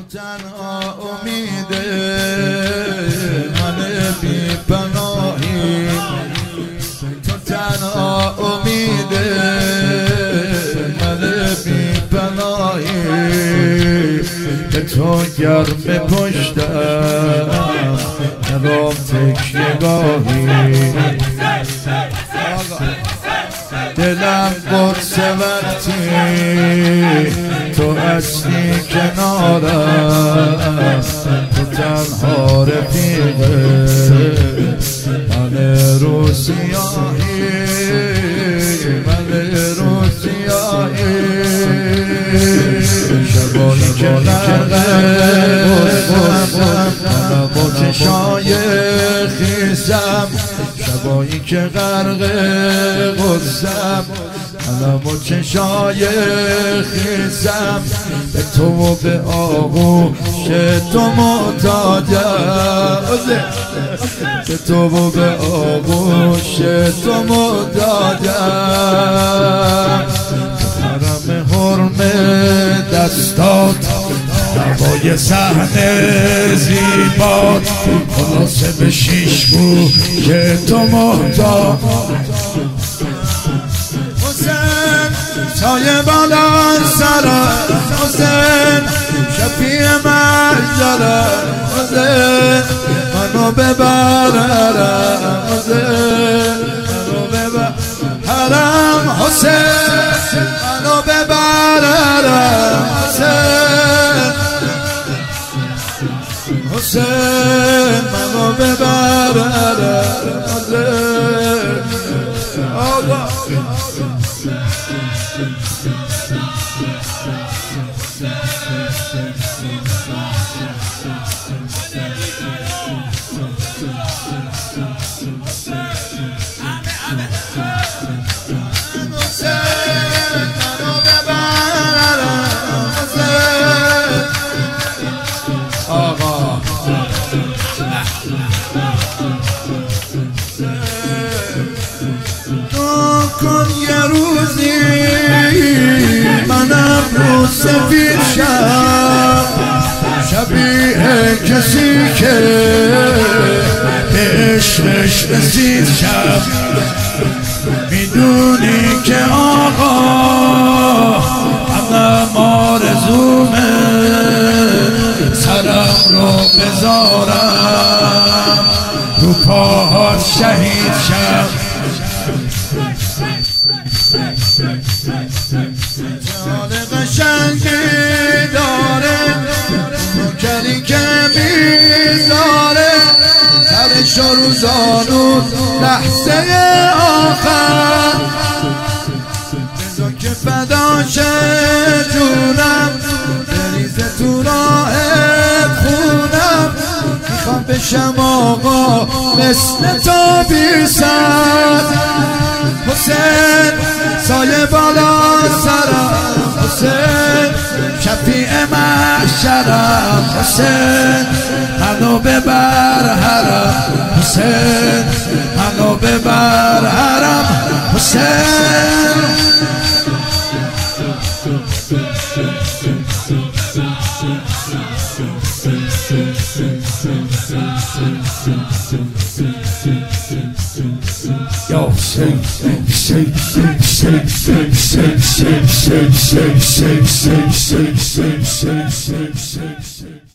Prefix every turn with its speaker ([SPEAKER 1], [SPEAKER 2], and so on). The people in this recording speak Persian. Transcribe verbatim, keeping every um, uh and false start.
[SPEAKER 1] تنها امید من بی پناهی، تو تنها امید من بی پناهی، به تو گرم پشتم نرام تکیه‌گاهی، دلم قدس وقتی تو اصلی کنارم، تو تنها رفیقه من رو سیاهی، من رو سیاهی، شبایی که غرقه غصم منم با چشای خیسم، شبایی که غرقه غصم منم با چشای خیسم، به تو و به آغوش تو محتاجم، به تو و به آغوش تو محتاجم، حرم حرم دستات هوای صحنه زیبات، خلاصه به شیش بو که تو محتاج، حسین سایه بالا سرم، حسین شفیع محشرم، حسین منو ببرم، حسین منو ببرم، حسین منو ببرم، حسین حسین منو ببرم، حسین آقا کن یه روزی منم رو سفید شم، شبیه کسی که به عشقش رسید شم، میدونی که آقا همم آرزومه سرم رو بذارم رو پاهات شهید شم، جان قشنگی داره نوکری که میذاره سرش و روزانون لحظه آخر، بذار که فداشه جونم بریزه تو راه خونم، میخوام بشم آقا مثل تو بی سر، حسین سایه بالا سرم، حسین شفیع محشرم، حسین منو ببر حرم، حسین منو ببر حرم، حسین Yo, shake, shake, shake, shake, shake, shake, shake, shake, shake, shake, shake, shake, shake, shake, shake, shake, shake.